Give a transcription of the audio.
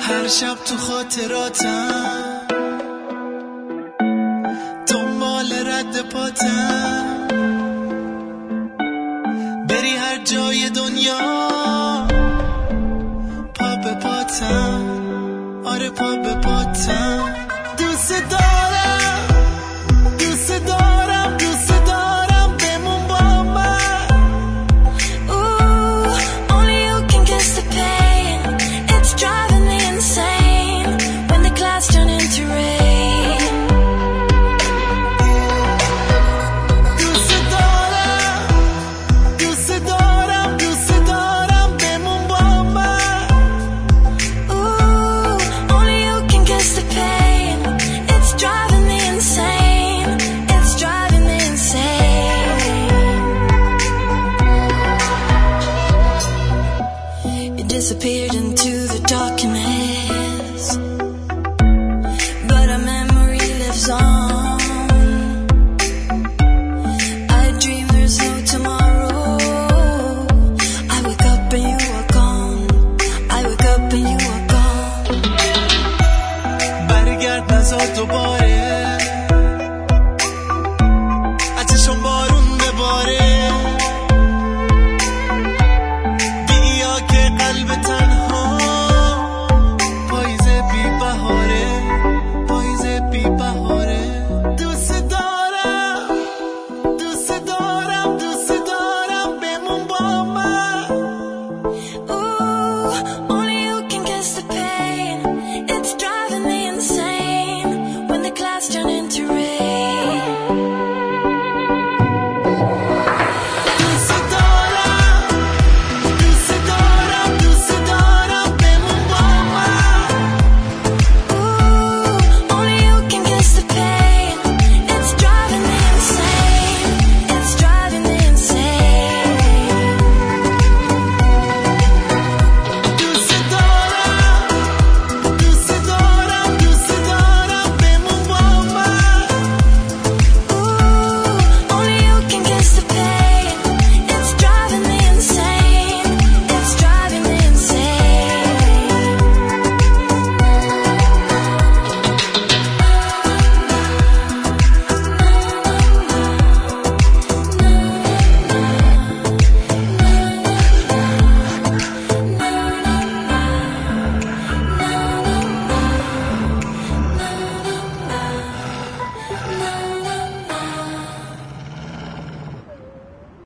هر شب تو خاطراتم دنبال رد پاتم، بری هر جای دنیا پا به پاتم، آره پا به پاتم. دوست دارم دوست دارم دوست دارم بمون با من. Ooh, only you can guess the pain. It's driving me insane when the clouds turn into rain. دوست دارم دوست دارم دوست دارم بمون با من. Ooh, only you can guess the pain. It's driving me insane. It's driving me insane. You disappeared into the darkness.